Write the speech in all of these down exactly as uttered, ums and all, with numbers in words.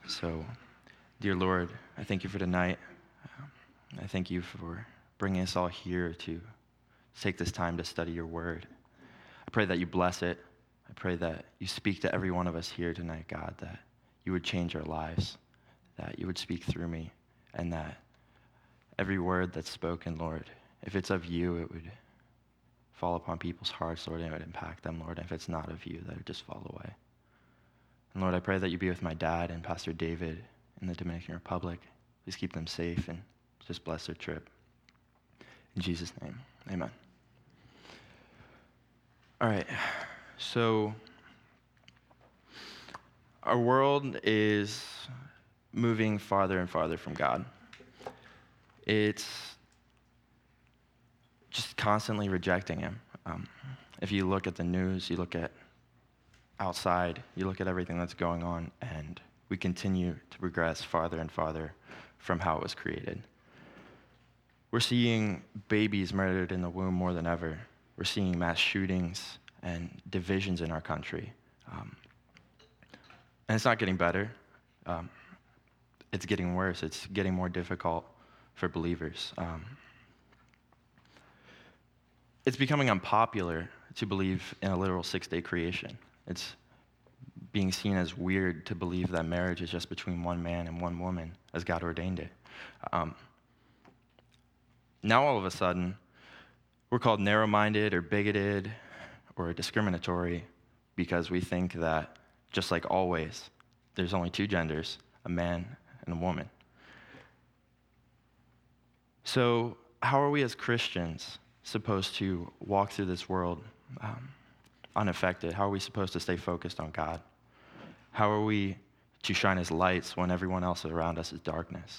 So, dear Lord, I thank you for tonight. I thank you for bringing us all here to take this time to study your word. I pray that you bless it. I pray that you speak to every one of us here tonight, God, that you would change our lives, that you would speak through me, and that every word that's spoken, Lord, if it's of you, it would fall upon people's hearts, Lord, and it would impact them, Lord. And if it's not of you, that it would just fall away. And Lord, I pray that you be with my dad and Pastor David in the Dominican Republic. Please keep them safe and just bless their trip. In Jesus' name, amen. All right, so our world is moving farther and farther from God. It's just constantly rejecting him. Um, if you look at the news, you look at outside, you look at everything that's going on, and we continue to progress farther and farther from how it was created. We're seeing babies murdered in the womb more than ever. We're seeing mass shootings and divisions in our country. Um, and it's not getting better. Um, it's getting worse. It's getting more difficult for believers. Um, it's becoming unpopular to believe in a literal six-day creation. It's being seen as weird to believe that marriage is just between one man and one woman as God ordained it. Um, now all of a sudden, we're called narrow-minded or bigoted or discriminatory because we think that, just like always, there's only two genders, a man and a woman. So how are we as Christians supposed to walk through this world um, unaffected? How are we supposed to stay focused on God? How are we to shine as lights when everyone else around us is darkness?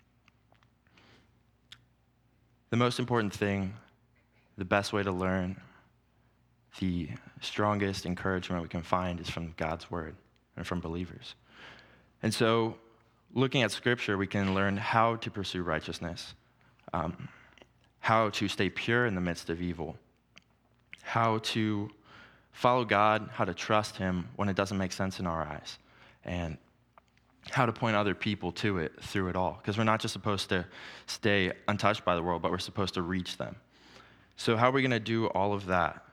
The most important thing, the best way to learn, the strongest encouragement we can find is from God's word and from believers. And so, looking at Scripture, we can learn how to pursue righteousness, um, how to stay pure in the midst of evil, how to follow God, how to trust him when it doesn't make sense in our eyes, and how to point other people to it through it all. Because we're not just supposed to stay untouched by the world, but we're supposed to reach them. So how are we going to do all of that?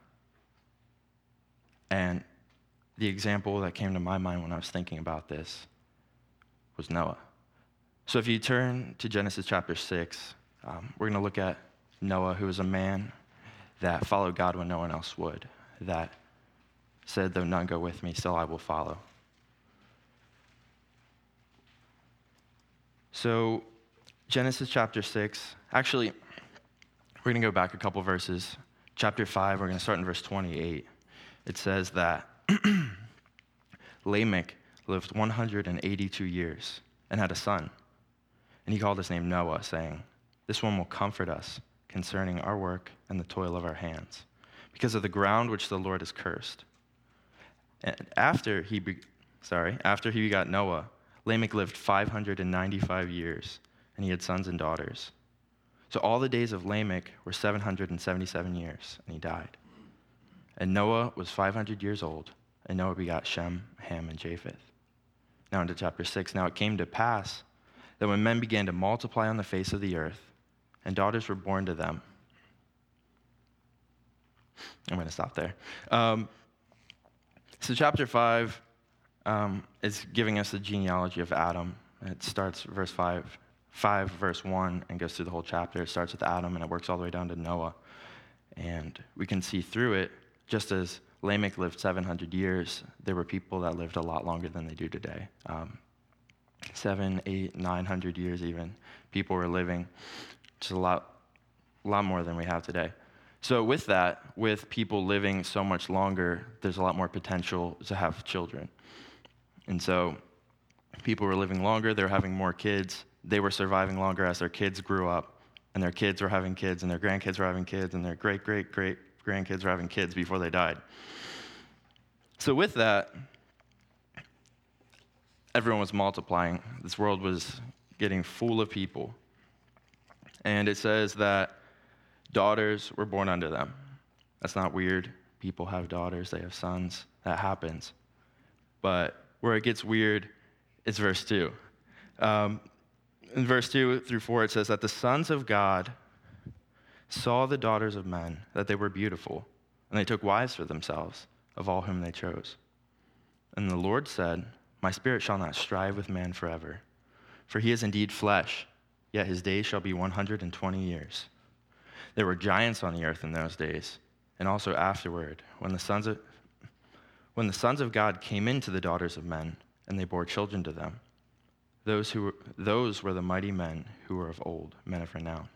And the example that came to my mind when I was thinking about this was Noah. So if you turn to Genesis chapter six, um, we're going to look at Noah, who was a man that followed God when no one else would, that said, though none go with me, still I will follow. So Genesis chapter six, actually, we're going to go back a couple verses. Chapter five, we're going to start in verse twenty-eight. It says that Lamech lived one hundred eighty-two years and had a son. And he called his name Noah, saying, this one will comfort us concerning our work and the toil of our hands, because of the ground which the Lord has cursed. And after he, be, sorry, after he begot Noah, Lamech lived five hundred ninety-five years, and he had sons and daughters. So all the days of Lamech were seven hundred seventy-seven years, and he died. And Noah was five hundred years old, and Noah begot Shem, Ham, and Japheth. Now into chapter six. Now it came to pass that when men began to multiply on the face of the earth, and daughters were born to them. I'm going to stop there. Um, so chapter five um, is giving us the genealogy of Adam. It starts verse five, five verse one, and goes through the whole chapter. It starts with Adam, and it works all the way down to Noah. And we can see through it, just as Lamech lived seven hundred years, there were people that lived a lot longer than they do today. Um, seven, eight, nine hundred years even. People were living just a lot, a lot more than we have today. So with that, with people living so much longer, there's a lot more potential to have children. And so people were living longer, they were having more kids, they were surviving longer as their kids grew up, and their kids were having kids, and their grandkids were having kids, and their great, great, great grandkids were having kids before they died. So with that, everyone was multiplying. This world was getting full of people. And it says that daughters were born unto them. That's not weird. People have daughters, they have sons. That happens. But where it gets weird it's verse two. Um, in verse two through four, it says that the sons of God saw the daughters of men, that they were beautiful, and they took wives for themselves of all whom they chose. And the Lord said, my spirit shall not strive with man forever, for he is indeed flesh, yet his days shall be one hundred twenty years. There were giants on the earth in those days, and also afterward, when the sons of when the sons of God came into the daughters of men, and they bore children to them. Those who were, those were the mighty men who were of old, men of renown.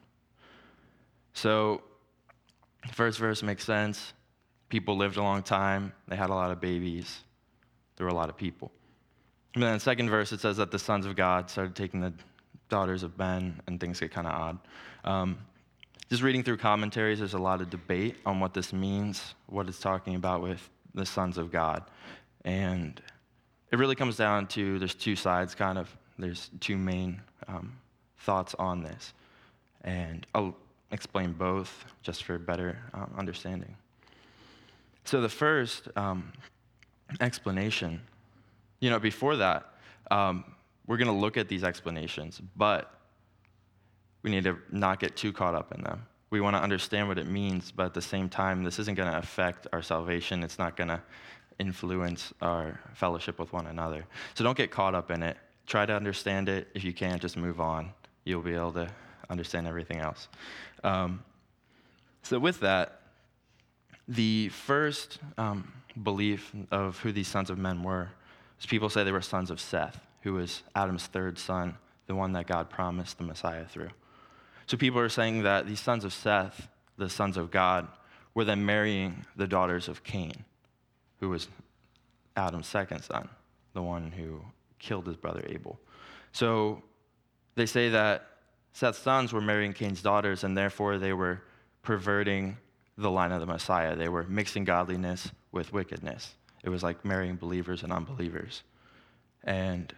So, the first verse makes sense. People lived a long time. They had a lot of babies. There were a lot of people. And then in the second verse, it says that the sons of God started taking the daughters of men, and things get kind of odd. Um, just reading through commentaries, there's a lot of debate on what this means, what it's talking about with the sons of God. And it really comes down to, there's two sides, kind of. There's two main um, thoughts on this. And I'll explain both just for better um, understanding. So the first um, explanation, you know, before that, um, we're going to look at these explanations, but we need to not get too caught up in them. We want to understand what it means, but at the same time, this isn't going to affect our salvation. It's not going to influence our fellowship with one another. So don't get caught up in it. Try to understand it. If you can't, just move on. You'll be able to understand everything else. Um, so with that, the first um, belief of who these sons of men were is people say they were sons of Seth, who was Adam's third son, the one that God promised the Messiah through. So people are saying that these sons of Seth, the sons of God, were then marrying the daughters of Cain, who was Adam's second son, the one who killed his brother Abel. So they say that Seth's sons were marrying Cain's daughters, and therefore they were perverting the line of the Messiah. They were mixing godliness with wickedness. It was like marrying believers and unbelievers. And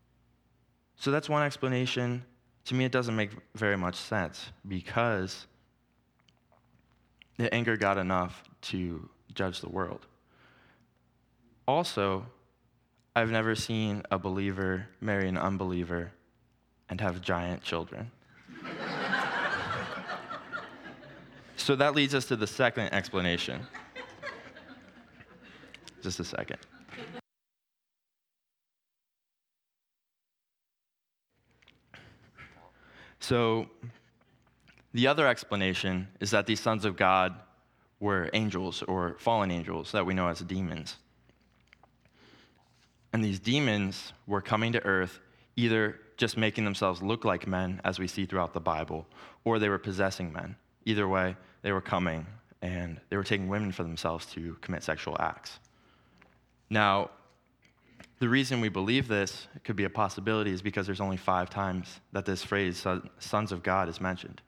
so that's one explanation. To me, it doesn't make very much sense because it angered God enough to judge the world. Also, I've never seen a believer marry an unbeliever and have giant children. So that leads us to the second explanation. Just a second. So the other explanation is that these sons of God were angels or fallen angels that we know as demons. And these demons were coming to earth either just making themselves look like men, as we see throughout the Bible, or they were possessing men. Either way, they were coming, and they were taking women for themselves to commit sexual acts. Now, the reason we believe this could be a possibility is because there's only five times that this phrase, sons of God, is mentioned.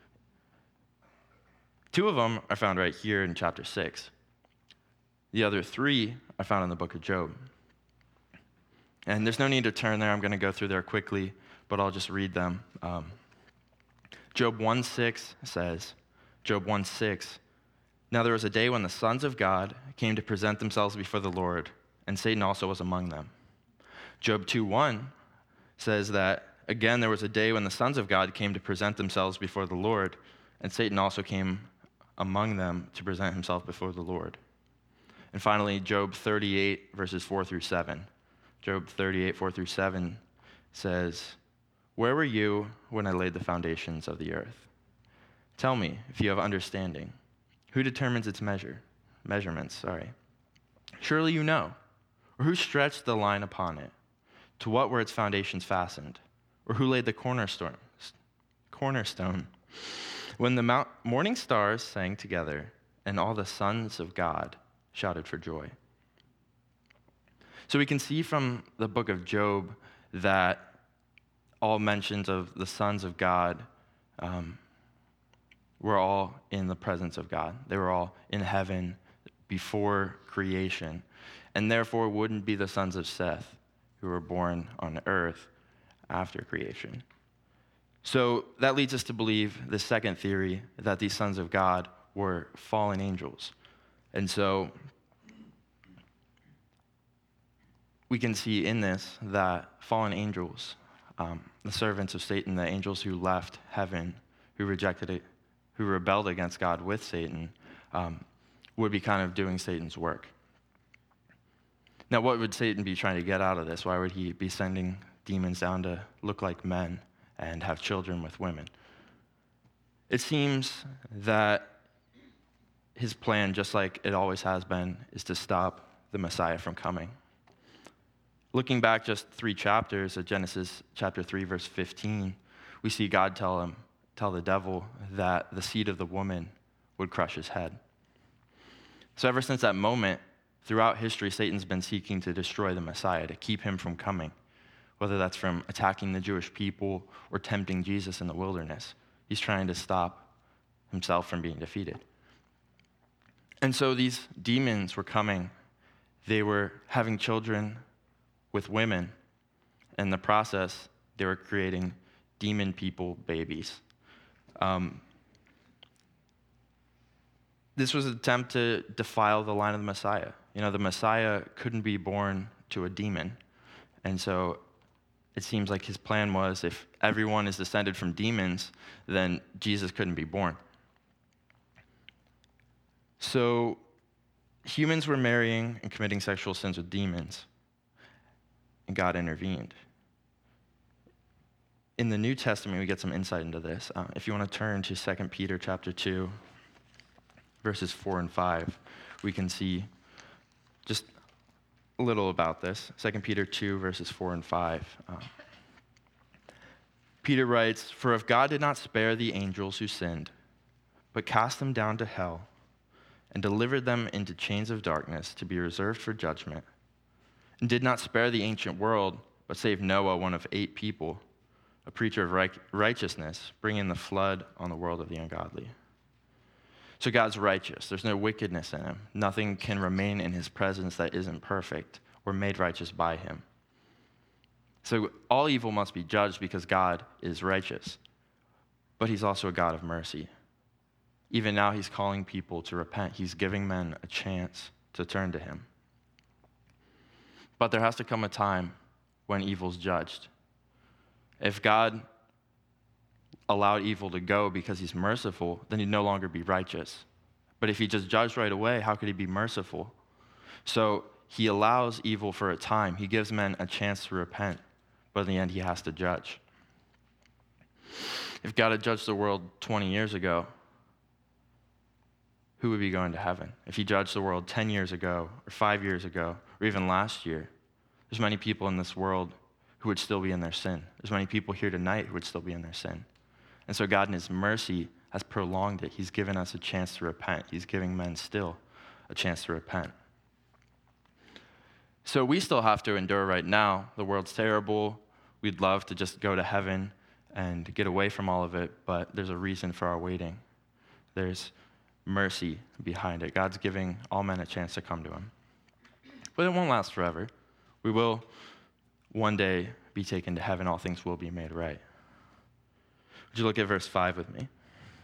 Two of them are found right here in chapter six. The other three are found in the book of Job. And there's no need to turn there. I'm going to go through there quickly, but I'll just read them. Um, Job one six says, Job one six, now there was a day when the sons of God came to present themselves before the Lord, and Satan also was among them. Job two one says that, again, there was a day when the sons of God came to present themselves before the Lord, and Satan also came among them to present himself before the Lord. And finally, Job thirty-eight, verses four through seven. Job thirty-eight, four through seven says, where were you when I laid the foundations of the earth? Tell me if you have understanding. Who determines its measure? Measurements, sorry. Surely you know. Or who stretched the line upon it? To what were its foundations fastened? Or who laid the cornerstone? Cornerstone. When the mount, morning stars sang together, and all the sons of God shouted for joy. So we can see from the book of Job that all mentions of the sons of God um, were all in the presence of God. They were all in heaven before creation, and therefore wouldn't be the sons of Seth who were born on earth after creation. So that leads us to believe the second theory, that these sons of God were fallen angels. And so we can see in this that fallen angels, um, the servants of Satan, the angels who left heaven, who rejected it, who rebelled against God with Satan, um, would be kind of doing Satan's work. Now, what would Satan be trying to get out of this? Why would he be sending demons down to look like men and have children with women? It seems that his plan, just like it always has been, is to stop the Messiah from coming. Looking back just three chapters at Genesis chapter three, verse fifteen, we see God tell him, tell the devil that the seed of the woman would crush his head. So ever since that moment, throughout history, Satan's been seeking to destroy the Messiah, to keep him from coming, whether that's from attacking the Jewish people or tempting Jesus in the wilderness. He's trying to stop himself from being defeated. And so these demons were coming. They were having children with women. In the process, they were creating demon people babies. Um, this was an attempt to defile the line of the Messiah. You know, the Messiah couldn't be born to a demon. And so it seems like his plan was, if everyone is descended from demons, then Jesus couldn't be born. So humans were marrying and committing sexual sins with demons, and God intervened. In the New Testament, we get some insight into this. Uh, if you want to turn to Second Peter chapter two, verses four and five, we can see just a little about this. Second Peter two, verses four and five. Uh, Peter writes, "For if God did not spare the angels who sinned, but cast them down to hell, and delivered them into chains of darkness to be reserved for judgment, and did not spare the ancient world, but saved Noah, one of eight people, a preacher of righteousness, bringing the flood on the world of the ungodly." So God's righteous. There's no wickedness in him. Nothing can remain in his presence that isn't perfect or made righteous by him. So all evil must be judged because God is righteous. But he's also a God of mercy. Even now, he's calling people to repent. He's giving men a chance to turn to him. But there has to come a time when evil's judged. If God allowed evil to go because he's merciful, then he'd no longer be righteous. But if he just judged right away, how could he be merciful? So he allows evil for a time. He gives men a chance to repent, but in the end, he has to judge. If God had judged the world twenty years ago, who would be going to heaven? If he judged the world ten years ago, or five years ago, or even last year, there's many people in this world who would still be in their sin. There's many people here tonight who would still be in their sin. And so God in his mercy has prolonged it. He's given us a chance to repent. He's giving men still a chance to repent. So we still have to endure right now. The world's terrible. We'd love to just go to heaven and get away from all of it, but there's a reason for our waiting. There's mercy behind it. God's giving all men a chance to come to him. But it won't last forever. We will one day be taken to heaven. All things will be made right. Would you look at verse five with me?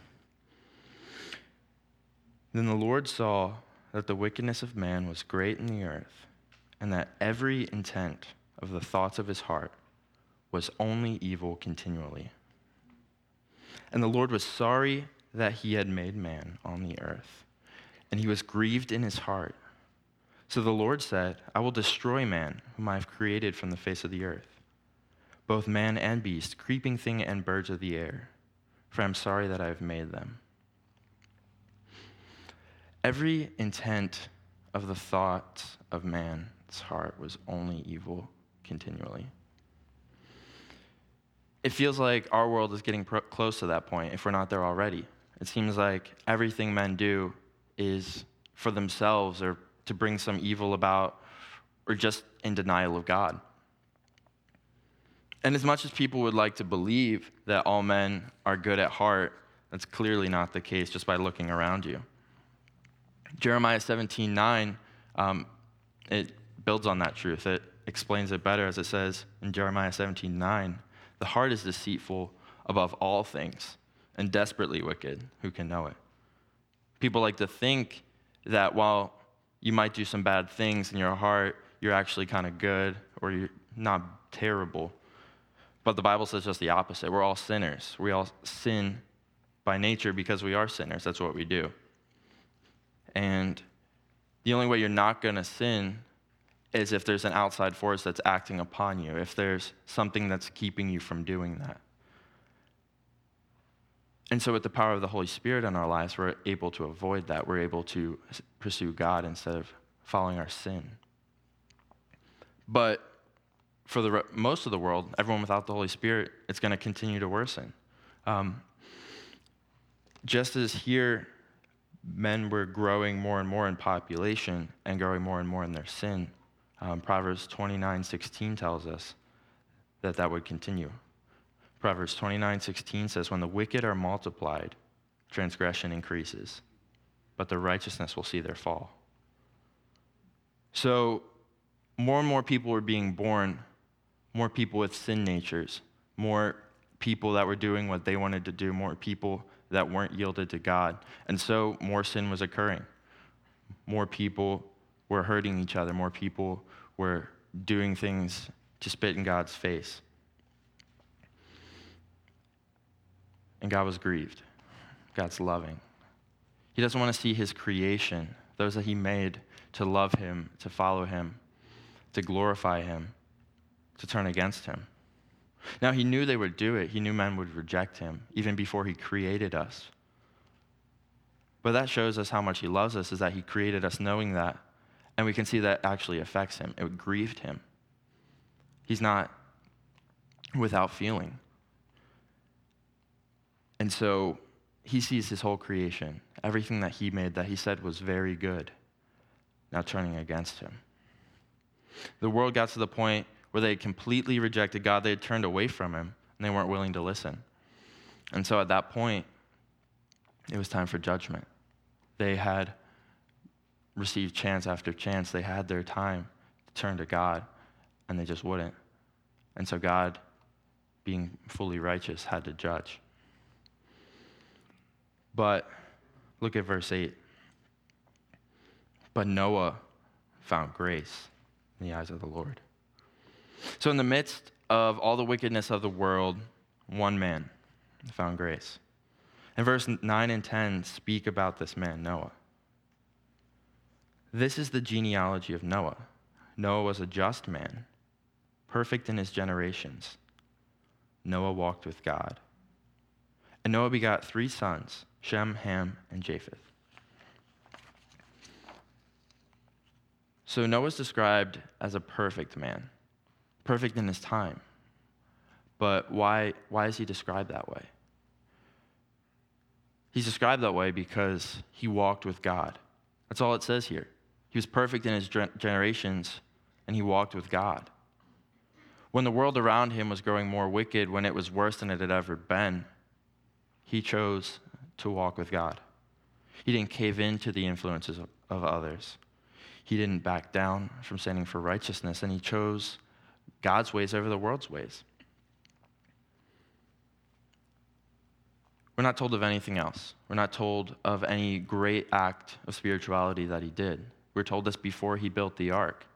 "Then the Lord saw that the wickedness of man was great in the earth, and that every intent of the thoughts of his heart was only evil continually. And the Lord was sorry that he had made man on the earth, and he was grieved in his heart. So the Lord said, I will destroy man, whom I have created from the face of the earth, both man and beast, creeping thing and birds of the air, for I am sorry that I have made them." Every intent of the thoughts of man's heart was only evil continually. It feels like our world is getting pro- close to that point, if we're not there already. It seems like everything men do is for themselves or to bring some evil about or just in denial of God. And as much as people would like to believe that all men are good at heart, that's clearly not the case just by looking around you. Jeremiah seventeen nine, um, it builds on that truth. It explains it better as it says in Jeremiah seventeen nine, "The heart is deceitful above all things and desperately wicked. Who can know it?" People like to think that while you might do some bad things in your heart, you're actually kind of good or you're not terrible. But the Bible says just the opposite. We're all sinners. We all sin by nature because we are sinners. That's what we do. And the only way you're not going to sin is if there's an outside force that's acting upon you, if there's something that's keeping you from doing that. And so with the power of the Holy Spirit in our lives, we're able to avoid that. We're able to pursue God instead of following our sin. But for the re- most of the world, everyone without the Holy Spirit, it's going to continue to worsen. Um, just as here, men were growing more and more in population and growing more and more in their sin, um, Proverbs twenty-nine sixteen tells us that that would continue. Proverbs twenty-nine sixteen says, when the wicked are multiplied, transgression increases, but the righteousness will see their fall. So more and more people were being born, more people with sin natures, more people that were doing what they wanted to do, more people that weren't yielded to God. And so more sin was occurring. More people were hurting each other. More people were doing things to spit in God's face. And God was grieved. God's loving. He doesn't want to see his creation, those that he made, to love him, to follow him, to glorify him, to turn against him. Now, he knew they would do it. He knew men would reject him, even before he created us. But that shows us how much he loves us, is that he created us knowing that, and we can see that actually affects him. It grieved him. He's not without feeling. And so he sees his whole creation, everything that he made that he said was very good, now turning against him. The world got to the point where they had completely rejected God. They had turned away from him, and they weren't willing to listen. And so at that point, it was time for judgment. They had received chance after chance. They had their time to turn to God, and they just wouldn't. And so God, being fully righteous, had to judge. But look at verse eight. But Noah found grace in the eyes of the Lord. So in the midst of all the wickedness of the world, one man found grace. And verse nine and ten speak about this man, Noah. This is the genealogy of Noah. Noah was a just man, perfect in his generations. Noah walked with God. And Noah begot three sons, Shem, Ham, and Japheth. So Noah's described as a perfect man, perfect in his time. But why, why is he described that way? He's described that way because he walked with God. That's all it says here. He was perfect in his generations, and he walked with God. When the world around him was growing more wicked, when it was worse than it had ever been, he chose to walk with God. He didn't cave in to the influences of, of others. He didn't back down from standing for righteousness, and he chose God's ways over the world's ways. We're not told of anything else. We're not told of any great act of spirituality that he did. We're told this before he built the ark.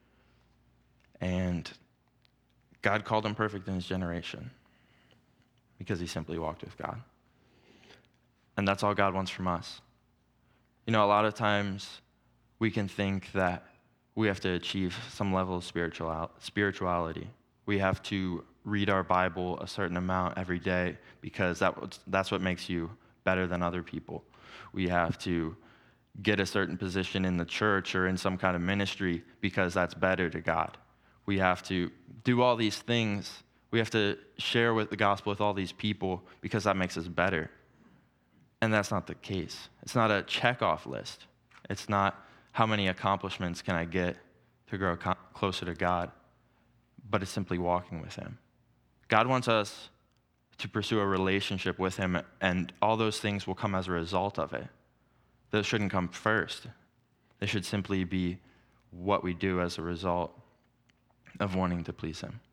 And God called him perfect in his generation because he simply walked with God. And that's all God wants from us. You know, a lot of times we can think that we have to achieve some level of spiritual spirituality. We have to read our Bible a certain amount every day because that that's what makes you better than other people. We have to get a certain position in the church or in some kind of ministry because that's better to God. We have to do all these things. We have to share with the gospel with all these people because that makes us better. And that's not the case. It's not a checkoff list. It's not how many accomplishments can I get to grow co- closer to God, but it's simply walking with him. God wants us to pursue a relationship with him, and all those things will come as a result of it. Those shouldn't come first. They should simply be what we do as a result of wanting to please him.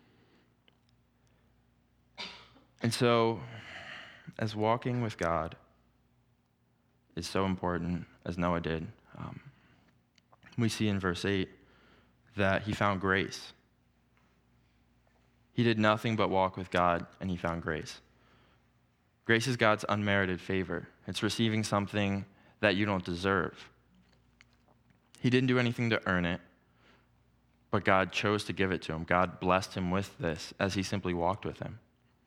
And so, as walking with God is so important, as Noah did, um, we see in verse eight that he found grace. He did nothing but walk with God, and he found grace. Grace is God's unmerited favor. It's receiving something that you don't deserve. He didn't do anything to earn it, but God chose to give it to him. God blessed him with this as he simply walked with him.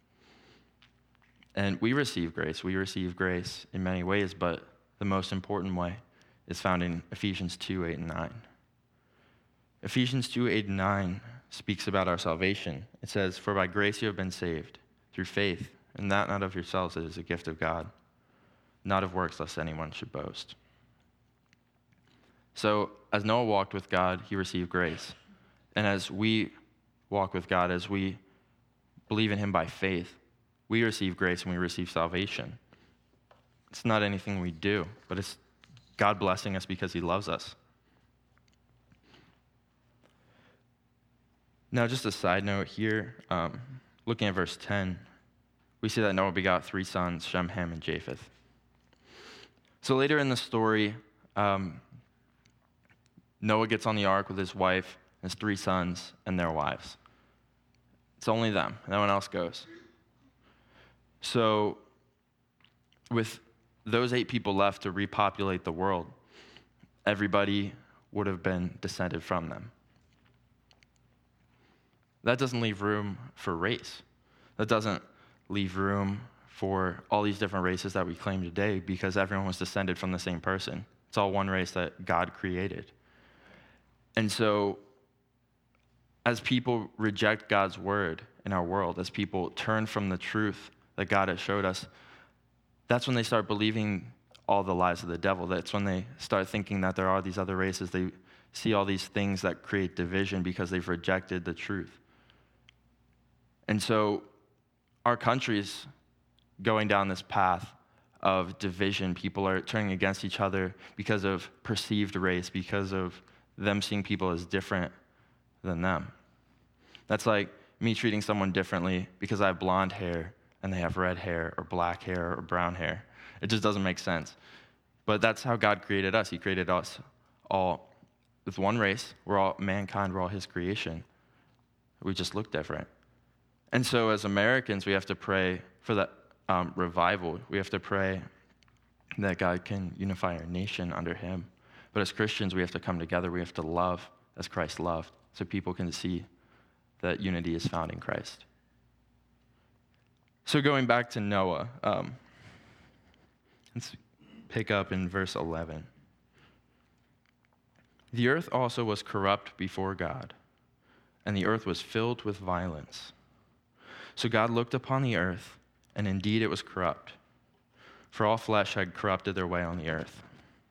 And we receive grace. We receive grace in many ways, but the most important way is found in Ephesians two, eight, and nine. Ephesians two, eight, and nine speaks about our salvation. It says, "For by grace you have been saved, through faith, and that not of yourselves, it is a gift of God, not of works, lest anyone should boast." So, as Noah walked with God, he received grace. And as we walk with God, as we believe in him by faith, we receive grace and we receive salvation. It's not anything we do, but it's God blessing us because he loves us. Now, just a side note here, um, looking at verse ten, we see that Noah begot three sons, Shem, Ham, and Japheth. So later in the story, um, Noah gets on the ark with his wife, his three sons, and their wives. It's only them. No one else goes. So with those eight people left to repopulate the world, everybody would have been descended from them. That doesn't leave room for race. That doesn't leave room for all these different races that we claim today because everyone was descended from the same person. It's all one race that God created. And so as people reject God's word in our world, as people turn from the truth that God has showed us, that's when they start believing all the lies of the devil. That's when they start thinking that there are these other races. They see all these things that create division because they've rejected the truth. And so our country's going down this path of division. People are turning against each other because of perceived race, because of them seeing people as different than them. That's like me treating someone differently because I have blonde hair and they have red hair or black hair or brown hair. It just doesn't make sense. But that's how God created us. He created us all with one race. We're all mankind. We're all his creation. We just look different. And so as Americans, we have to pray for that um, revival. We have to pray that God can unify our nation under him. But as Christians, we have to come together. We have to love as Christ loved so people can see that unity is found in Christ. So going back to Noah, um, let's pick up in verse eleven. The earth also was corrupt before God, and the earth was filled with violence. So God looked upon the earth, and indeed it was corrupt, for all flesh had corrupted their way on the earth.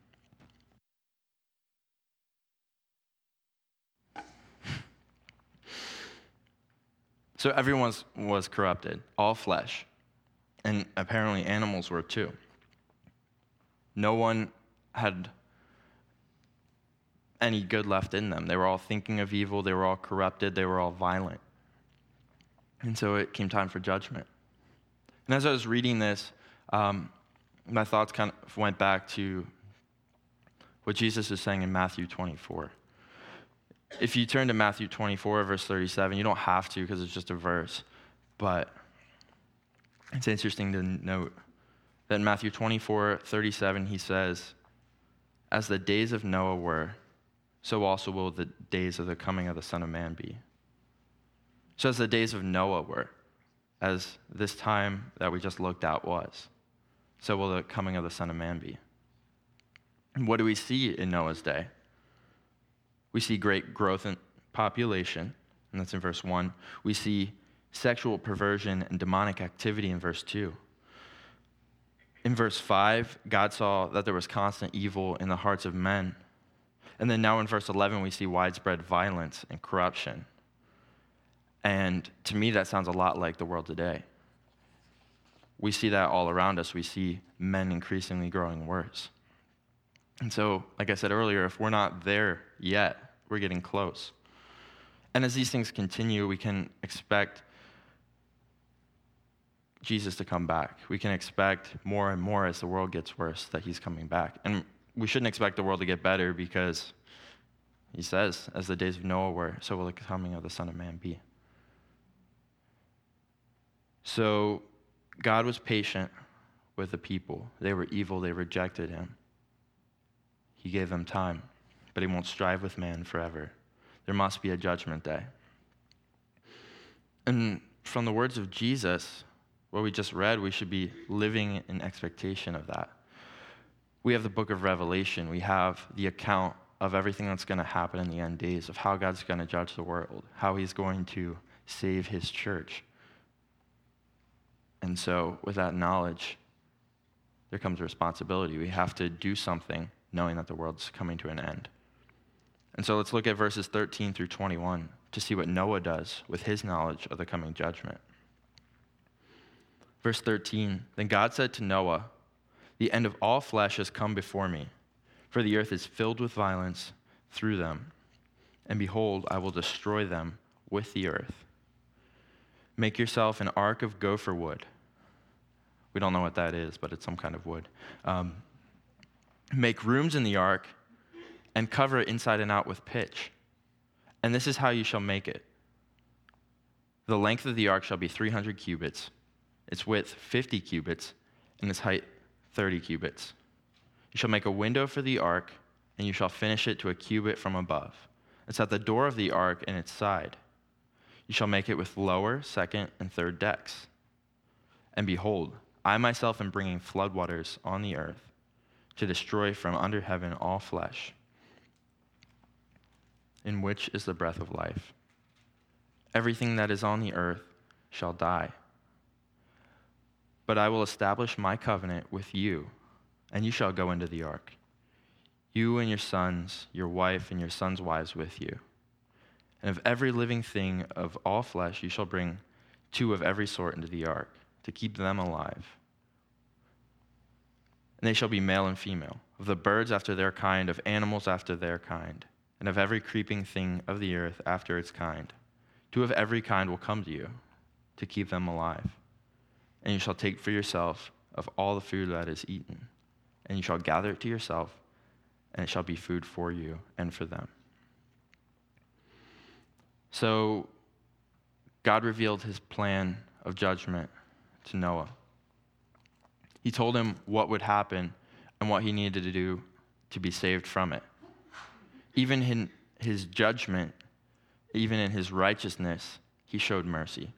So everyone was, was corrupted, all flesh, and apparently animals were too. No one had any good left in them. They were all thinking of evil, they were all corrupted, they were all violent. And so it came time for judgment. And as I was reading this, um, my thoughts kind of went back to what Jesus is saying in Matthew twenty-four. If you turn to Matthew twenty-four, verse thirty-seven, you don't have to because it's just a verse, but it's interesting to note that in Matthew twenty-four, thirty-seven, he says, "As the days of Noah were, so also will the days of the coming of the Son of Man be." So as the days of Noah were, as this time that we just looked at was, so will the coming of the Son of Man be. And what do we see in Noah's day? We see great growth in population, and that's in verse one. We see sexual perversion and demonic activity in verse two. In verse five, God saw that there was constant evil in the hearts of men. And then now in verse eleven, we see widespread violence and corruption. And to me, that sounds a lot like the world today. We see that all around us. We see men increasingly growing worse. And so, like I said earlier, if we're not there yet, we're getting close. And as these things continue, we can expect Jesus to come back. We can expect more and more as the world gets worse that he's coming back. And we shouldn't expect the world to get better because He says, as the days of Noah were, so will the coming of the Son of Man be. So God was patient with the people. They were evil. They rejected him. He gave them time, but he won't strive with man forever. There must be a judgment day. And from the words of Jesus, what we just read, we should be living in expectation of that. We have the book of Revelation. We have the account of everything that's going to happen in the end days, of how God's going to judge the world, how he's going to save his church. And so with that knowledge, there comes a responsibility. We have to do something knowing that the world's coming to an end. And so let's look at verses thirteen through twenty-one to see what Noah does with his knowledge of the coming judgment. Verse thirteen, then God said to Noah, the end of all flesh has come before me, for the earth is filled with violence through them. And behold, I will destroy them with the earth. Make yourself an ark of gopher wood. We don't know what that is, but it's some kind of wood. Um, make rooms in the ark and cover it inside and out with pitch. And this is how you shall make it. The length of the ark shall be three hundred cubits, its width fifty cubits, and its height thirty cubits. You shall make a window for the ark, and you shall finish it to a cubit from above. It's at the door of the ark and its side. You shall make it with lower, second, and third decks. And behold, I myself am bringing floodwaters on the earth to destroy from under heaven all flesh, in which is the breath of life. Everything that is on the earth shall die. But I will establish my covenant with you, and you shall go into the ark, you and your sons, your wife, and your sons' wives with you. And of every living thing of all flesh you shall bring two of every sort into the ark, to keep them alive. And they shall be male and female, of the birds after their kind, of animals after their kind, and of every creeping thing of the earth after its kind. Two of every kind will come to you, to keep them alive. And you shall take for yourself of all the food that is eaten, and you shall gather it to yourself, and it shall be food for you and for them. So God revealed his plan of judgment to Noah. He told him what would happen and what he needed to do to be saved from it. Even in his judgment, even in his righteousness, he showed mercy.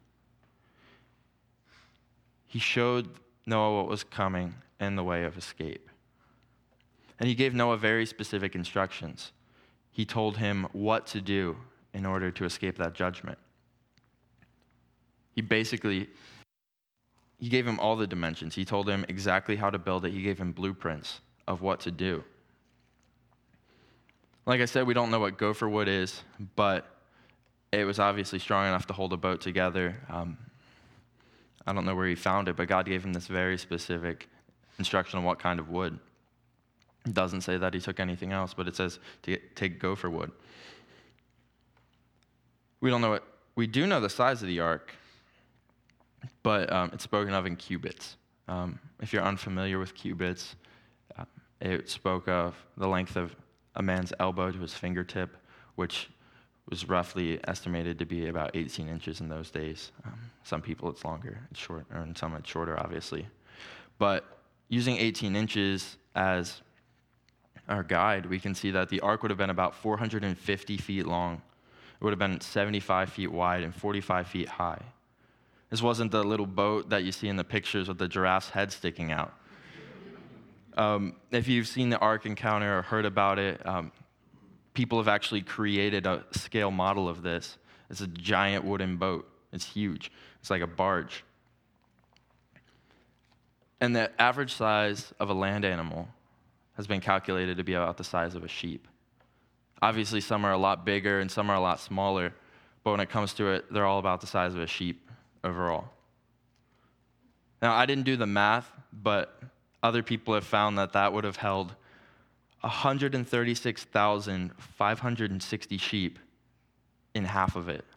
He showed Noah what was coming and the way of escape. And he gave Noah very specific instructions. He told him what to do in order to escape that judgment. He basically, he gave him all the dimensions. He told him exactly how to build it. He gave him blueprints of what to do. Like I said, we don't know what gopher wood is, but it was obviously strong enough to hold a boat together. Um, I don't know where he found it, but God gave him this very specific instruction on what kind of wood. It doesn't say that he took anything else, but it says to get, take gopher wood. We don't know what, we do know the size of the ark, but um, it's spoken of in cubits. Um, if you're unfamiliar with cubits, uh, it spoke of the length of a man's elbow to his fingertip, which was roughly estimated to be about eighteen inches in those days. Um, some people it's longer, it's short, or in some it's shorter, obviously. But using eighteen inches as our guide, we can see that the ark would have been about four hundred fifty feet long. It would have been seventy-five feet wide and forty-five feet high. This wasn't the little boat that you see in the pictures with the giraffe's head sticking out. Um, if you've seen the Ark Encounter or heard about it, um, people have actually created a scale model of this. It's a giant wooden boat. It's huge. It's like a barge. And the average size of a land animal has been calculated to be about the size of a sheep. Obviously, some are a lot bigger and some are a lot smaller, but when it comes to it, they're all about the size of a sheep overall. Now, I didn't do the math, but other people have found that that would have held one hundred thirty-six thousand five hundred sixty sheep in half of it.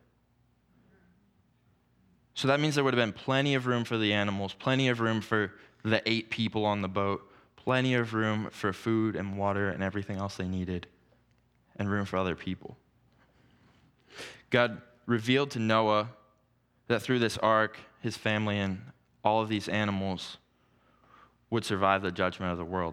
So that means there would have been plenty of room for the animals, plenty of room for the eight people on the boat, plenty of room for food and water and everything else they needed. and room for other people. God revealed to Noah that through this ark, his family and all of these animals would survive the judgment of the world.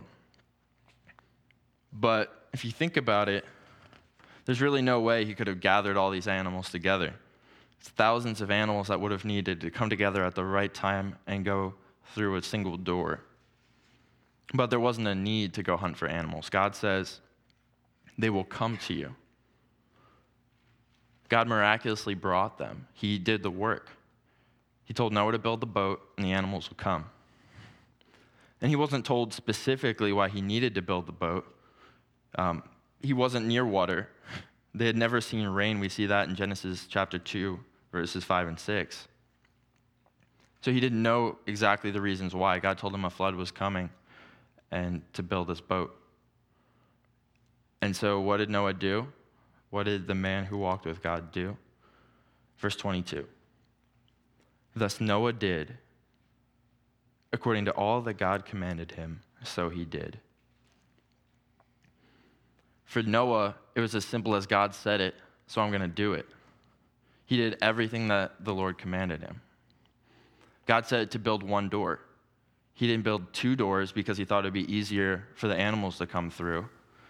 But if you think about it, there's really no way he could have gathered all these animals together. It's thousands of animals that would have needed to come together at the right time and go through a single door. But there wasn't a need to go hunt for animals. God says, they will come to you. God miraculously brought them. He did the work. He told Noah to build the boat, and the animals would come. And he wasn't told specifically why he needed to build the boat. Um, he wasn't near water. They had never seen rain. We see that in Genesis chapter two, verses five and six. So he didn't know exactly the reasons why. God told him a flood was coming and to build this boat. And so what did Noah do? What did the man who walked with God do? Verse twenty-two. Thus Noah did, according to all that God commanded him, so he did. For Noah, it was as simple as God said it, so I'm going to do it. He did everything that the Lord commanded him. God said to build one door. He didn't build two doors because he thought it would be easier for the animals to come through.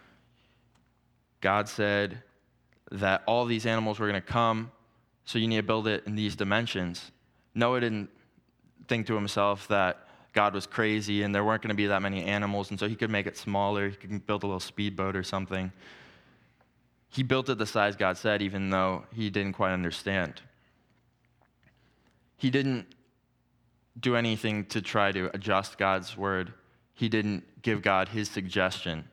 God said that all these animals were going to come, so you need to build it in these dimensions. Noah didn't think to himself that God was crazy and there weren't going to be that many animals, and so he could make it smaller. He could build a little speedboat or something. He built it the size God said, even though he didn't quite understand. He didn't do anything to try to adjust God's word. He didn't give God his suggestion.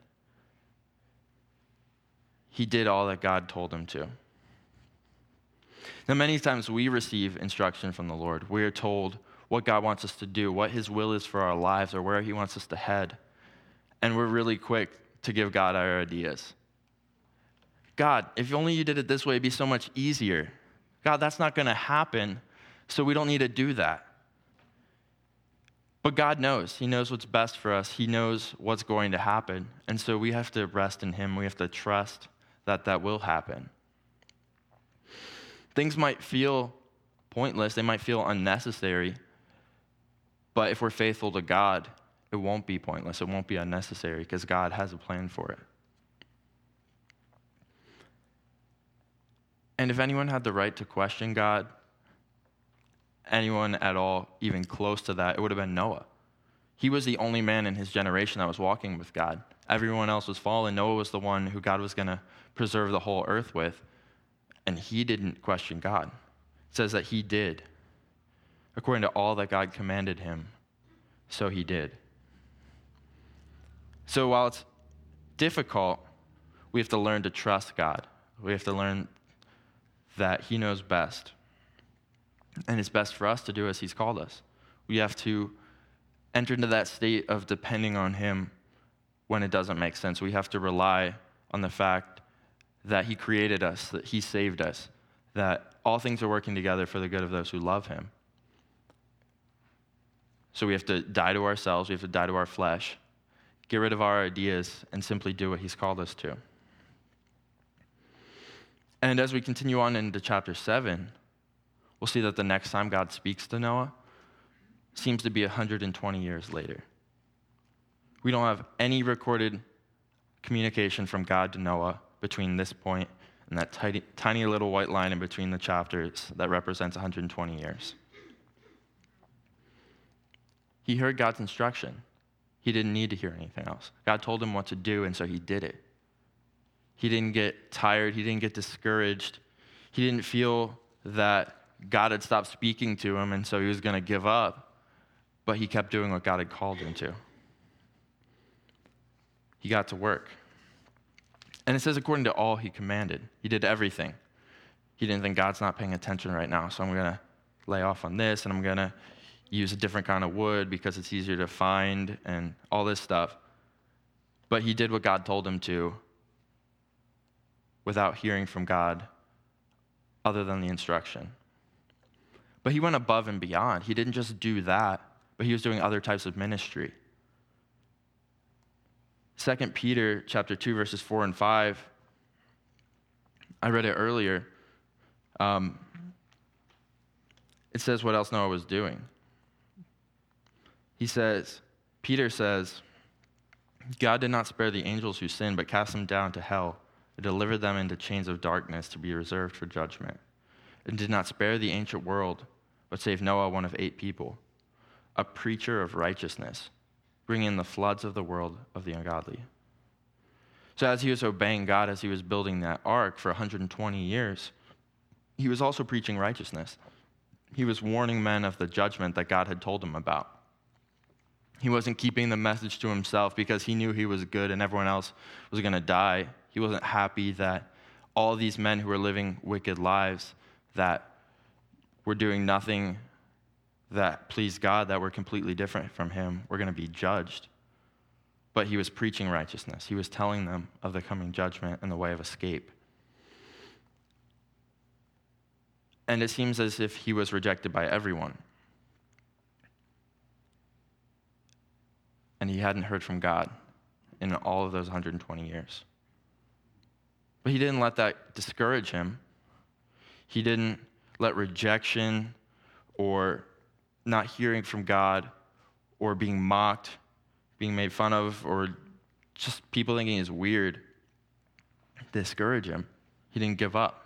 He did all that God told him to. Now, many times we receive instruction from the Lord. We are told what God wants us to do, what his will is for our lives, or where he wants us to head. And we're really quick to give God our ideas. God, if only you did it this way, it'd be so much easier. God, that's not going to happen, so we don't need to do that. But God knows. He knows what's best for us. He knows what's going to happen. And so we have to rest in him. We have to trust that that will happen. Things might feel pointless. They might feel unnecessary. But if we're faithful to God, it won't be pointless. It won't be unnecessary because God has a plan for it. And if anyone had the right to question God, anyone at all even close to that, it would have been Noah. He was the only man in his generation that was walking with God. Everyone else was fallen. Noah was the one who God was going to preserve the whole earth with, and he didn't question God. It says that he did. According to all that God commanded him, so he did. So while it's difficult, we have to learn to trust God. We have to learn that he knows best. And it's best for us to do as he's called us. We have to enter into that state of depending on him when it doesn't make sense. We have to rely on the fact that he created us, that he saved us, that all things are working together for the good of those who love him. So we have to die to ourselves, we have to die to our flesh, get rid of our ideas, and simply do what he's called us to. And as we continue on into chapter seven, we'll see that the next time God speaks to Noah seems to be one hundred twenty years later. We don't have any recorded communication from God to Noah between this point and that tiny, tiny little white line in between the chapters that represents one hundred twenty years. He heard God's instruction. He didn't need to hear anything else. God told him what to do, and so he did it. He didn't get tired. He didn't get discouraged. He didn't feel that God had stopped speaking to him, and so he was going to give up. But he kept doing what God had called him to. He got to work. And it says according to all he commanded. He did everything. He didn't think God's not paying attention right now, so I'm going to lay off on this, and I'm going to use a different kind of wood because it's easier to find and all this stuff. But he did what God told him to without hearing from God other than the instruction. But he went above and beyond. He didn't just do that, but he was doing other types of ministry. Second Peter chapter two, verses four and five I read it earlier. Um, it says what else Noah was doing. He says, Peter says, God did not spare the angels who sinned, but cast them down to hell and delivered them into chains of darkness to be reserved for judgment. And did not spare the ancient world, but saved Noah, one of eight people, a preacher of righteousness, bringing in the floods of the world of the ungodly. So as he was obeying God, as he was building that ark for one hundred twenty years, he was also preaching righteousness. He was warning men of the judgment that God had told him about. He wasn't keeping the message to himself because he knew he was good and everyone else was going to die. He wasn't happy that all these men who were living wicked lives, that were doing nothing that pleased God, that were completely different from him, were going to be judged. But he was preaching righteousness. He was telling them of the coming judgment and the way of escape. And it seems as if he was rejected by everyone. And he hadn't heard from God in all of those one hundred twenty years. But he didn't let that discourage him. He didn't let rejection or not hearing from God or being mocked, being made fun of, or just people thinking he's weird discourage him. He didn't give up.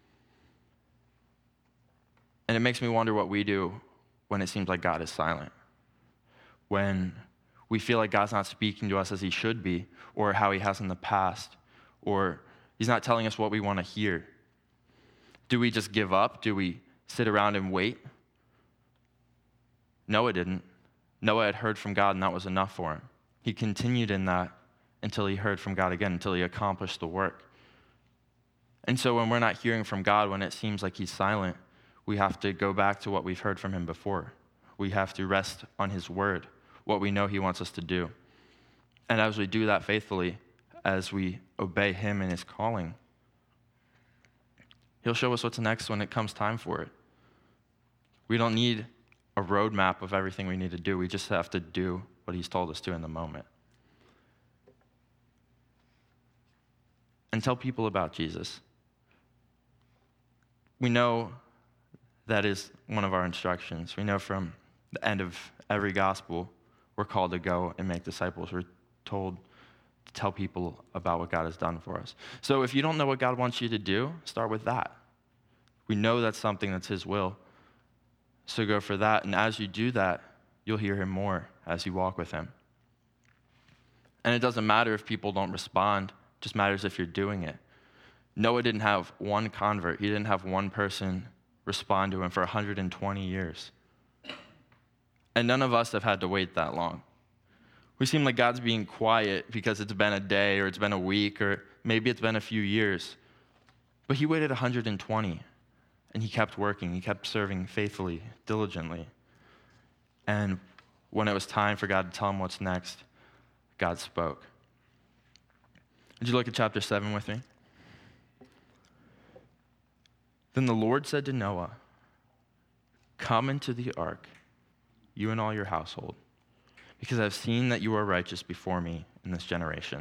And it makes me wonder what we do when it seems like God is silent. When we feel like God's not speaking to us as he should be, or how he has in the past, or he's not telling us what we want to hear. Do we just give up? Do we sit around and wait? Noah didn't. Noah had heard from God, and that was enough for him. He continued in that until he heard from God again, until he accomplished the work. And so when we're not hearing from God, when it seems like he's silent, we have to go back to what we've heard from him before. We have to rest on his word, what we know he wants us to do. And as we do that faithfully, as we obey him in his calling, he'll show us what's next when it comes time for it. We don't need a roadmap of everything we need to do. We just have to do what he's told us to in the moment. And tell people about Jesus. We know that is one of our instructions. We know from the end of every gospel, we're called to go and make disciples. We're told to tell people about what God has done for us. So if you don't know what God wants you to do, start with that. We know that's something that's his will. So go for that. And as you do that, you'll hear him more as you walk with him. And it doesn't matter if people don't respond. It just matters if you're doing it. Noah didn't have one convert. He didn't have one person respond to him for one hundred twenty years. And none of us have had to wait that long. We seem like God's being quiet because it's been a day or it's been a week or maybe it's been a few years. But he waited one hundred twenty, and he kept working. He kept serving faithfully, diligently. And when it was time for God to tell him what's next, God spoke. Would you look at chapter seven with me? Then the Lord said to Noah, "Come into the ark, you and all your household, because I've seen that you are righteous before me in this generation."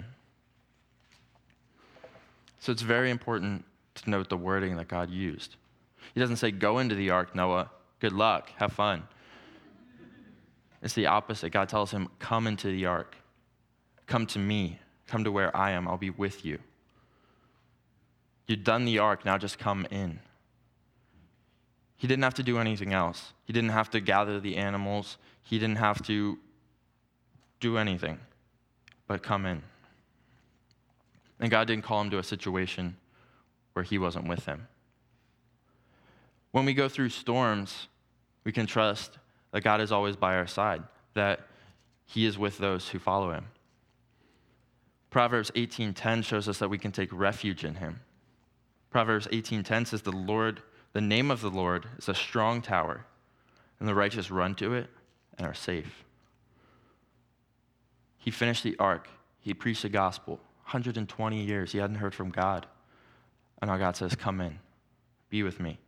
So it's very important to note the wording that God used. He doesn't say, "Go into the ark, Noah. Good luck. Have fun." It's the opposite. God tells him, "Come into the ark. Come to me. Come to where I am. I'll be with you. You've done the ark. Now just come in." He didn't have to do anything else. He didn't have to gather the animals. He didn't have to do anything but come in. And God didn't call him to a situation where he wasn't with him. When we go through storms, we can trust that God is always by our side, that he is with those who follow him. Proverbs eighteen ten shows us that we can take refuge in him. Proverbs eighteen ten says, "The Lord, the name of the Lord is a strong tower, and the righteous run to it and are safe." He finished the ark. He preached the gospel. one hundred twenty years, he hadn't heard from God. And now God says, "Come in, be with me."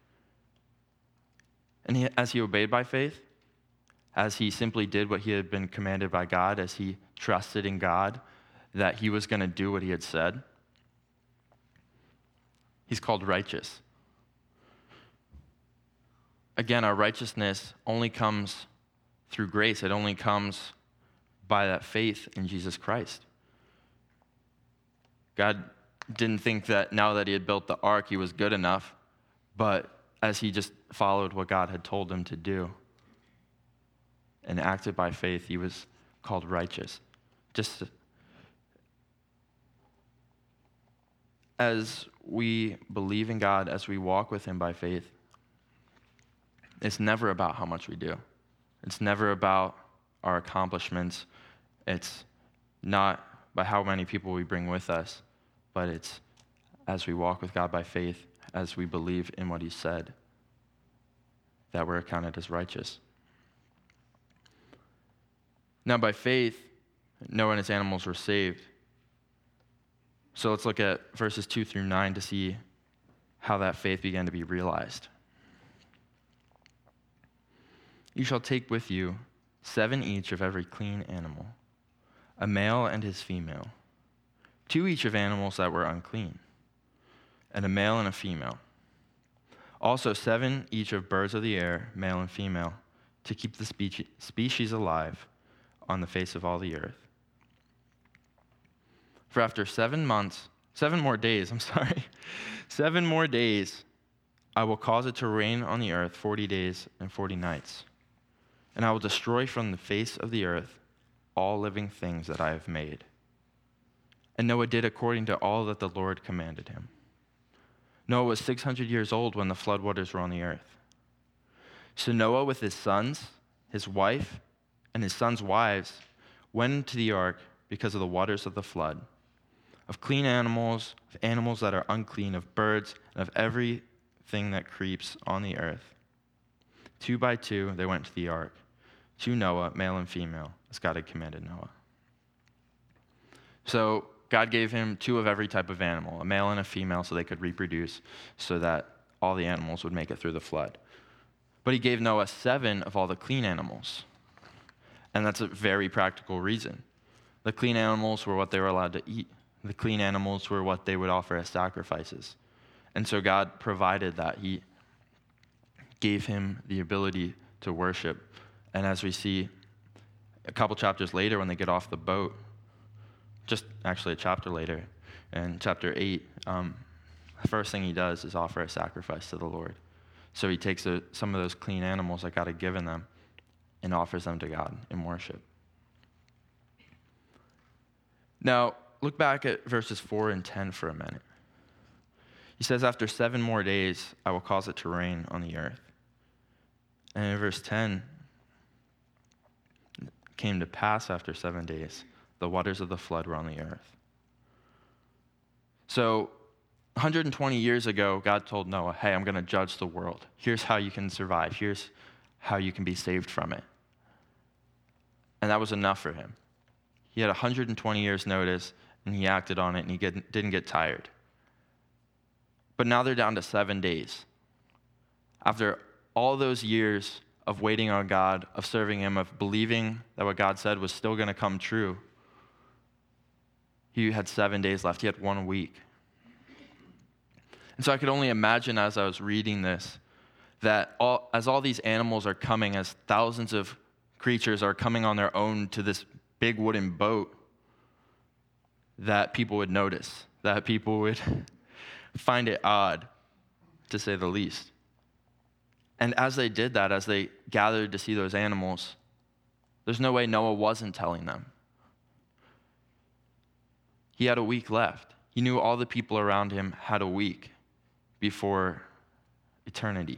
And he, as he obeyed by faith, as he simply did what he had been commanded by God, as he trusted in God that he was going to do what he had said, He's called righteous. Again, our righteousness only comes through grace. It only comes by that faith in Jesus Christ. God didn't think that now that he had built the ark, he was good enough, but as he just followed what God had told him to do and acted by faith, he was called righteous. Just as we believe in God, as we walk with him by faith, it's never about how much we do. It's never about our accomplishments. It's not by how many people we bring with us, but it's as we walk with God by faith, as we believe in what he said, that we're counted as righteous. Now, by faith, Noah and his animals were saved. So let's look at verses two through nine to see how that faith began to be realized. You shall take with you seven each of every clean animal, a male and his female, two each of animals that were unclean, and a male and a female. Also seven each of birds of the air, male and female, to keep the specie- species alive on the face of all the earth. For after seven months, seven more days, I'm sorry, seven more days, I will cause it to rain on the earth forty days and forty nights. And I will destroy from the face of the earth all living things that I have made. And Noah did according to all that the Lord commanded him. Noah was six hundred years old when the floodwaters were on the earth. So Noah with his sons, his wife, and his sons' wives went into the ark because of the waters of the flood, of clean animals, of animals that are unclean, of birds, and of everything that creeps on the earth. Two by two they went to the ark, to Noah, male and female, as God had commanded Noah. So God gave him two of every type of animal, a male and a female, so they could reproduce, so that all the animals would make it through the flood. But he gave Noah seven of all the clean animals. And that's a very practical reason. The clean animals were what they were allowed to eat. The clean animals were what they would offer as sacrifices. And so God provided that. He gave him the ability to worship. And as we see a couple chapters later when they get off the boat, just actually a chapter later, in chapter eight, um, the first thing he does is offer a sacrifice to the Lord. So he takes a, some of those clean animals that God had given them and offers them to God in worship. Now, look back at verses four and ten for a minute. He says, after seven more days, I will cause it to rain on the earth. And in verse ten, it came to pass after seven days, the waters of the flood were on the earth. So, one hundred twenty years ago, God told Noah, hey, I'm going to judge the world. Here's how you can survive. Here's how you can be saved from it. And that was enough for him. He had one hundred twenty years' notice, and he acted on it, and he get, didn't get tired. But now they're down to seven days. After all those years of waiting on God, of serving him, of believing that what God said was still going to come true, he had seven days left. He had one week. And so I could only imagine as I was reading this, that all, as all these animals are coming, as thousands of creatures are coming on their own to this big wooden boat, that people would notice, that people would find it odd, to say the least. And as they did that, as they gathered to see those animals, there's no way Noah wasn't telling them. He had a week left. He knew all the people around him had a week before eternity.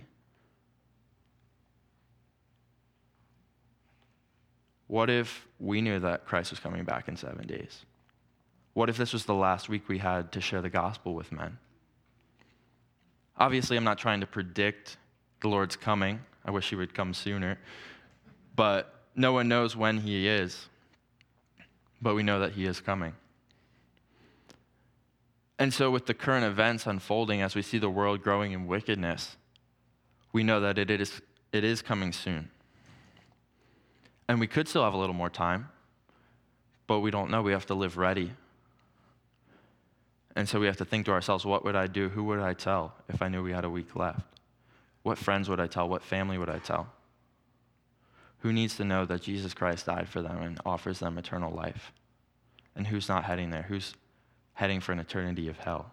What if we knew that Christ was coming back in seven days? What if this was the last week we had to share the gospel with men? Obviously, I'm not trying to predict the Lord's coming. I wish he would come sooner. But no one knows when he is. But we know that he is coming. And so with the current events unfolding, as we see the world growing in wickedness, we know that it is, it is coming soon. And we could still have a little more time, but we don't know. We have to live ready. And so we have to think to ourselves, what would I do? Who would I tell if I knew we had a week left? What friends would I tell? What family would I tell? Who needs to know that Jesus Christ died for them and offers them eternal life? And who's not heading there? Who's heading for an eternity of hell?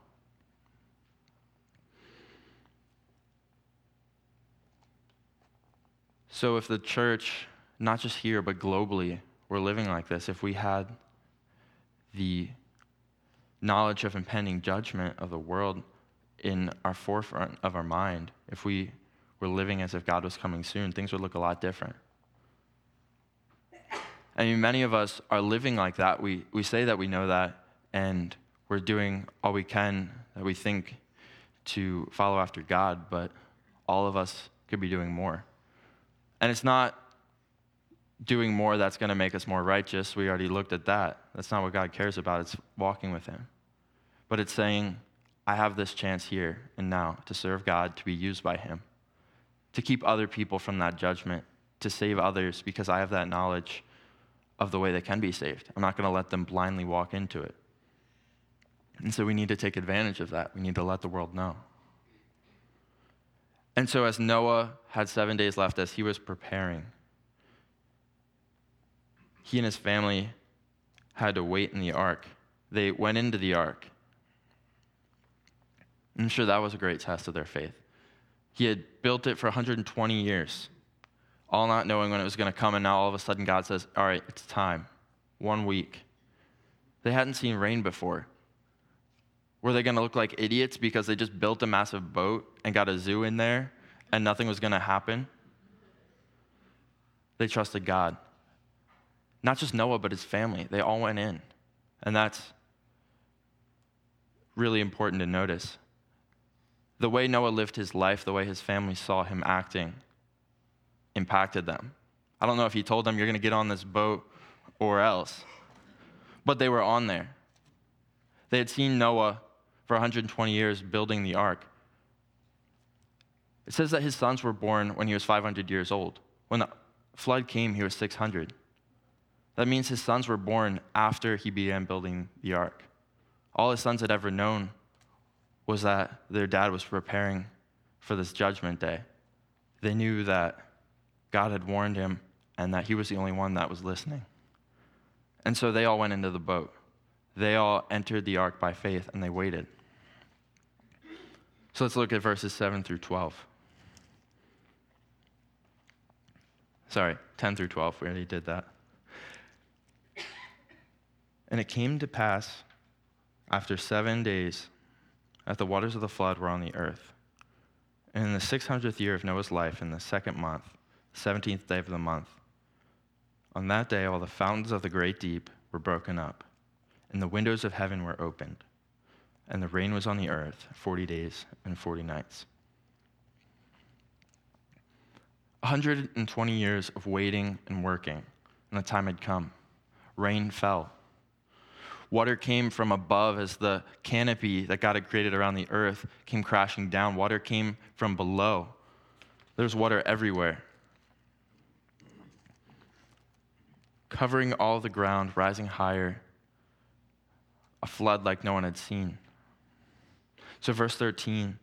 So if the church, not just here, but globally, were living like this, if we had the knowledge of impending judgment of the world in our forefront of our mind, if we were living as if God was coming soon, things would look a lot different. I mean, many of us are living like that. We we say that we know that, and we're doing all we can that we think to follow after God, but all of us could be doing more. And it's not doing more that's going to make us more righteous. We already looked at that. That's not what God cares about. It's walking with him. But it's saying, I have this chance here and now to serve God, to be used by him, to keep other people from that judgment, to save others because I have that knowledge of the way they can be saved. I'm not going to let them blindly walk into it. And so we need to take advantage of that. We need to let the world know. And so as Noah had seven days left, as he was preparing, he and his family had to wait in the ark. They went into the ark. I'm sure that was a great test of their faith. He had built it for one hundred twenty years, all not knowing when it was going to come, and now all of a sudden God says, all right, it's time. One week. They hadn't seen rain before. Were they going to look like idiots because they just built a massive boat and got a zoo in there and nothing was going to happen? They trusted God. Not just Noah, but his family. They all went in. And that's really important to notice. The way Noah lived his life, the way his family saw him acting, impacted them. I don't know if he told them, you're going to get on this boat or else. But they were on there. They had seen Noah for one hundred twenty years building the ark. It says that his sons were born when he was five hundred years old. When the flood came, he was six hundred. That means his sons were born after he began building the ark. All his sons had ever known was that their dad was preparing for this judgment day. They knew that God had warned him and that he was the only one that was listening. And so they all went into the boat. They all entered the ark by faith, and they waited. So let's look at verses seven through twelve. Sorry, ten through twelve. We already did that. And it came to pass after seven days that the waters of the flood were on the earth. And in the six hundredth year of Noah's life, in the second month, the seventeenth day of the month, on that day all the fountains of the great deep were broken up, and the windows of heaven were opened, and the rain was on the earth forty days and forty nights. one hundred twenty years of waiting and working, and the time had come. Rain fell. Water came from above as the canopy that God had created around the earth came crashing down. Water came from below. There's water everywhere, covering all the ground, rising higher, a flood like no one had seen. So verse thirteen,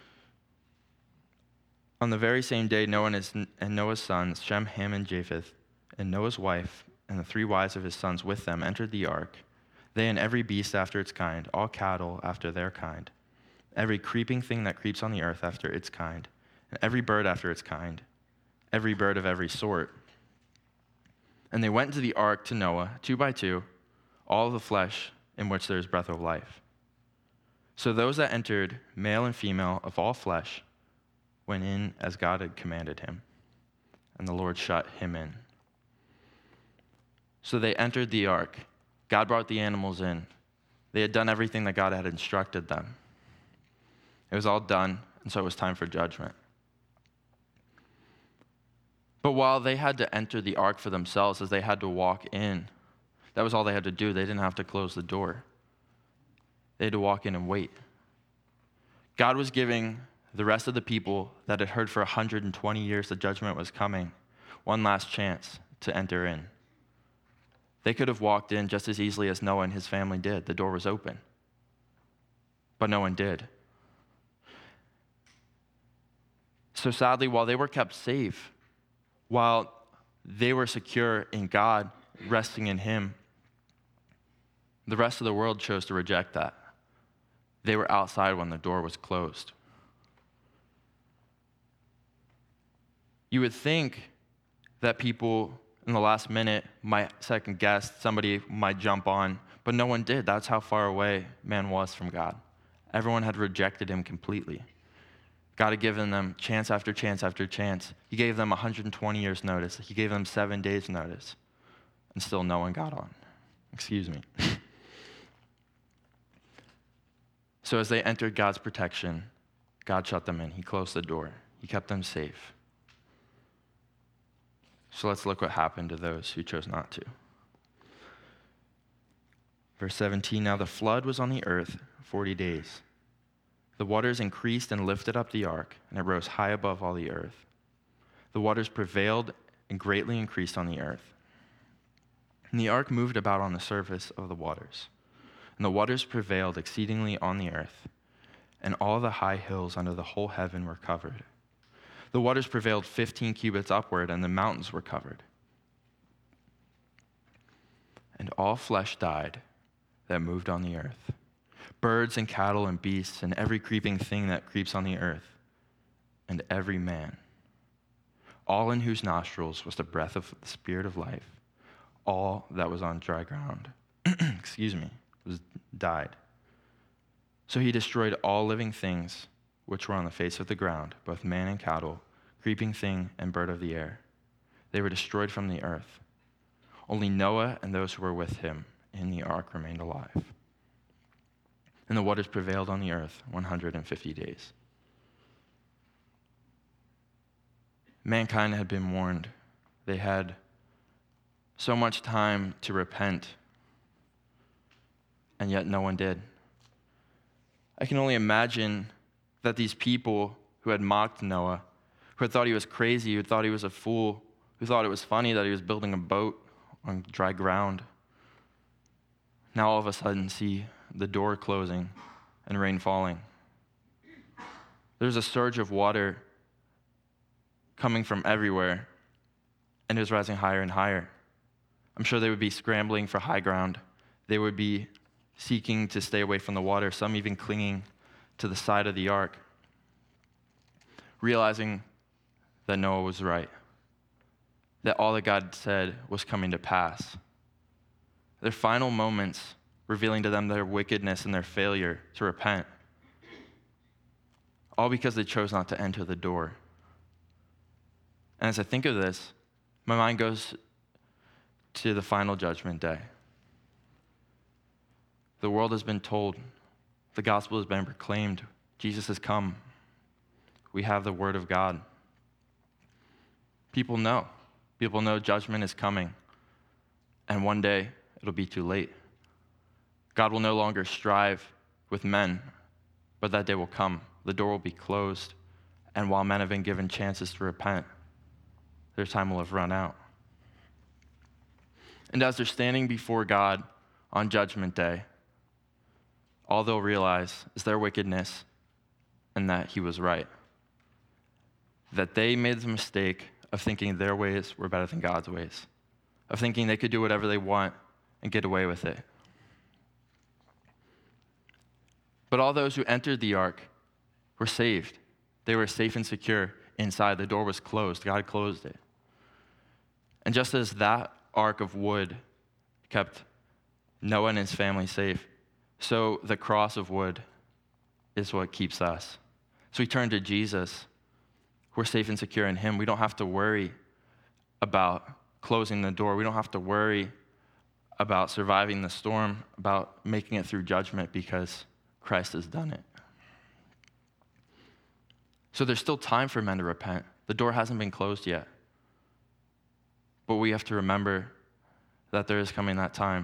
on the very same day, Noah and, his, and Noah's sons, Shem, Ham, and Japheth, and Noah's wife, and the three wives of his sons with them entered the ark, they and every beast after its kind, all cattle after their kind, every creeping thing that creeps on the earth after its kind, and every bird after its kind, every bird of every sort. And they went into the ark to Noah, two by two, all of the flesh in which there is breath of life. So those that entered, male and female of all flesh, went in as God had commanded him, and the Lord shut him in. So they entered the ark. God brought the animals in. They had done everything that God had instructed them. It was all done, and so it was time for judgment. But while they had to enter the ark for themselves, as they had to walk in, that was all they had to do. They didn't have to close the door. They had to walk in and wait. God was giving the rest of the people that had heard for one hundred twenty years the judgment was coming one last chance to enter in. They could have walked in just as easily as Noah and his family did. The door was open. but no one did. So sadly, while they were kept safe, while they were secure in God, resting in him, the rest of the world chose to reject that. They were outside when the door was closed. You would think that people in the last minute might second guess, somebody might jump on, but no one did. That's how far away man was from God. Everyone had rejected him completely. God had given them chance after chance after chance. He gave them one hundred twenty years notice. He gave them seven days notice. And still no one got on. Excuse me. So as they entered God's protection, God shut them in. He closed the door. He kept them safe. So let's look what happened to those who chose not to. Verse seventeen, now the flood was on the earth forty days. The waters increased and lifted up the ark, and it rose high above all the earth. The waters prevailed and greatly increased on the earth. And the ark moved about on the surface of the waters. And the waters prevailed exceedingly on the earth, and all the high hills under the whole heaven were covered. The waters prevailed fifteen cubits upward, and the mountains were covered. And all flesh died that moved on the earth, birds and cattle and beasts and every creeping thing that creeps on the earth, and every man, all in whose nostrils was the breath of the Spirit of life, all that was on dry ground, excuse me, was died. So he destroyed all living things which were on the face of the ground, both man and cattle, creeping thing and bird of the air. They were destroyed from the earth. Only Noah and those who were with him in the ark remained alive. And the waters prevailed on the earth one hundred fifty days. Mankind had been warned. They had so much time to repent, and yet no one did. I can only imagine that these people who had mocked Noah, who had thought he was crazy, who thought he was a fool, who thought it was funny that he was building a boat on dry ground, now all of a sudden see the door closing and rain falling. There's a surge of water coming from everywhere, and it was rising higher and higher. I'm sure they would be scrambling for high ground. They would be seeking to stay away from the water, some even clinging to the side of the ark, realizing that Noah was right, that all that God said was coming to pass. Their final moments revealing to them their wickedness and their failure to repent, all because they chose not to enter the door. And as I think of this, my mind goes to the final judgment day. The world has been told, the gospel has been proclaimed, Jesus has come. We have the word of God. People know. People know judgment is coming. And one day, it'll be too late. God will no longer strive with men, but that day will come. The door will be closed. And while men have been given chances to repent, their time will have run out. And as they're standing before God on Judgment Day, all they'll realize is their wickedness and that he was right. That they made the mistake of thinking their ways were better than God's ways, of thinking they could do whatever they want and get away with it. But all those who entered the ark were saved. They were safe and secure inside. The door was closed. God closed it. And just as that ark of wood kept Noah and his family safe, so the cross of wood is what keeps us. So we turn to Jesus. We're safe and secure in him. We don't have to worry about closing the door. We don't have to worry about surviving the storm, about making it through judgment, because Christ has done it. So there's still time for men to repent. The door hasn't been closed yet. But we have to remember that there is coming that time.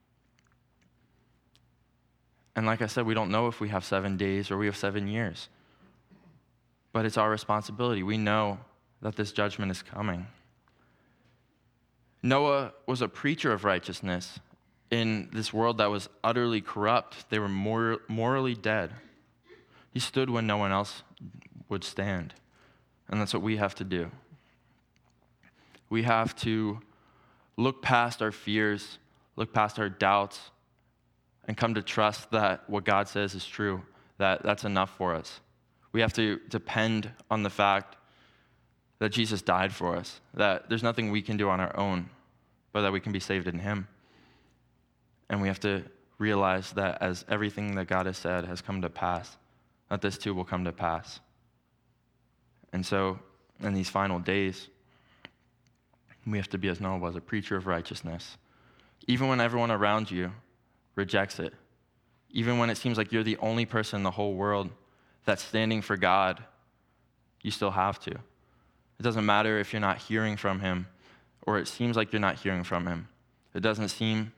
And like I said, we don't know if we have seven days or we have seven years. But it's our responsibility. We know that this judgment is coming. Noah was a preacher of righteousness, in this world that was utterly corrupt. They were mor- morally dead. He stood when no one else would stand. And that's what we have to do. We have to look past our fears, look past our doubts, and come to trust that what God says is true, that that's enough for us. We have to depend on the fact that Jesus died for us, that there's nothing we can do on our own, but that we can be saved in him. And we have to realize that as everything that God has said has come to pass, that this too will come to pass. And so, in these final days, we have to be as Noah was, a preacher of righteousness. Even when everyone around you rejects it, even when it seems like you're the only person in the whole world that's standing for God, you still have to. It doesn't matter if you're not hearing from him, or it seems like you're not hearing from him. It doesn't seem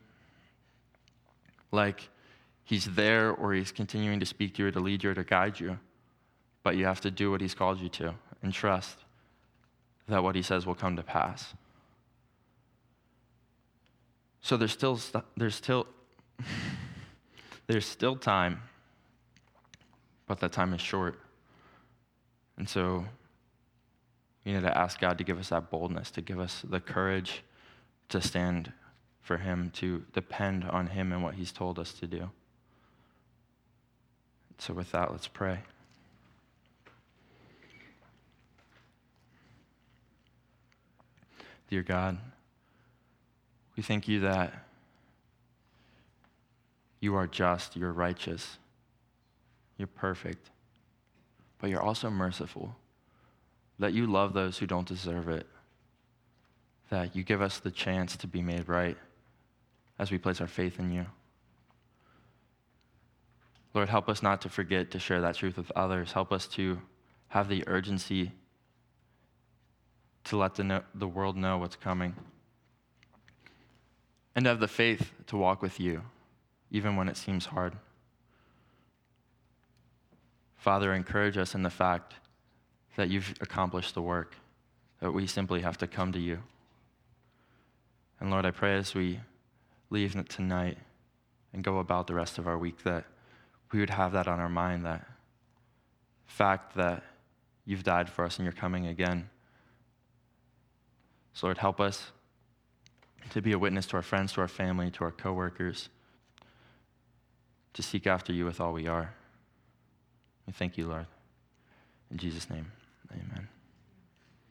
like he's there or he's continuing to speak to you or to lead you or to guide you. But you have to do what he's called you to and trust that what he says will come to pass. So there's still there's still there's still time, but that time is short. And so we need to ask God to give us that boldness, to give us the courage to stand for him, to depend on him and what he's told us to do. So with that, let's pray. Dear God, we thank you that you are just, you're righteous, you're perfect, but you're also merciful, that you love those who don't deserve it, that you give us the chance to be made right as we place our faith in you. Lord, help us not to forget to share that truth with others. Help us to have the urgency to let the, know, the world know what's coming, and to have the faith to walk with you, even when it seems hard. Father, encourage us in the fact that you've accomplished the work, that we simply have to come to you. And Lord, I pray as we leave tonight and go about the rest of our week that we would have that on our mind, that fact that you've died for us and you're coming again. So Lord, help us to be a witness to our friends, to our family, to our coworkers, to seek after you with all we are. We thank you, Lord. In Jesus' name, amen.